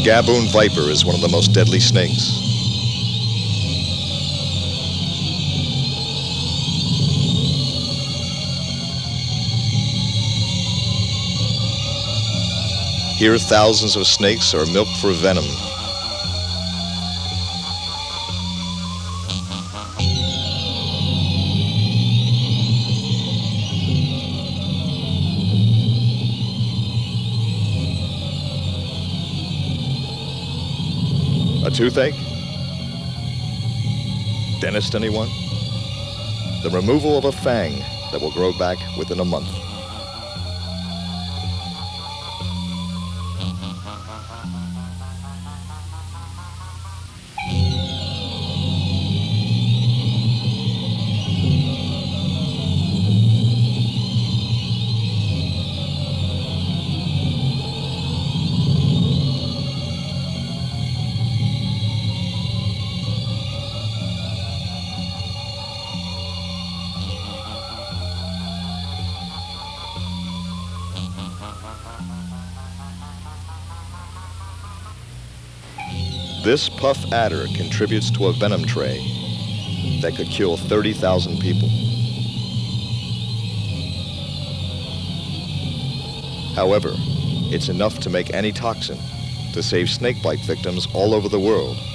Gaboon viper is one of the most deadly snakes. Here, thousands of snakes are milked for venom. A toothache? Dentist, anyone? The removal of a fang that will grow back within a month. This puff adder contributes to a venom tray that could kill 30,000 people. However, it's enough to make antitoxin to save snakebite victims all over the world.